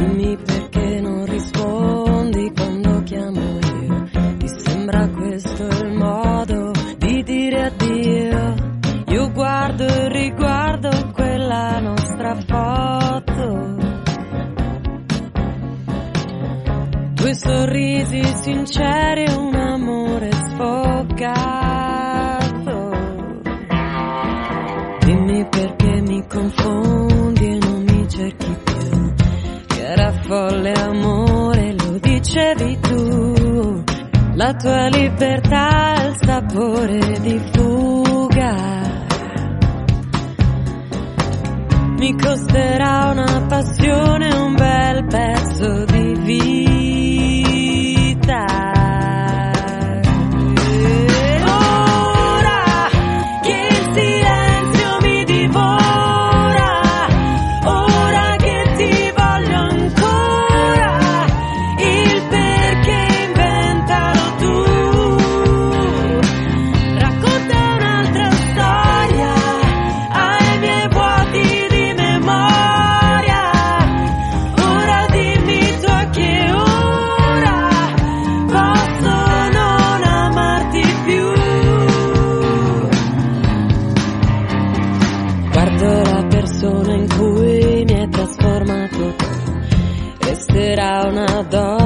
Dimmi perché non rispondi quando chiamo io. Ti sembra questo il modo di dire addio? Io guardo e riguardo quella nostra foto, due sorrisi sinceri e un amore sfogato. Dimmi perché mi confondi e non mi cerchi più. Che era folle amore, lo dicevi tu. La tua libertà è il sapore di fuga. Mi costerà una passione, un bel pezzo di vita. Ora che il silenzio mi divora, ora che ti voglio ancora, il perché inventalo tu. Racconta un'altra storia ai miei vuoti di memoria. Ora dimmi tu a che ora posso non amarti più. Guardo la persona in cui mi hai trasformato tu. Resterà una donna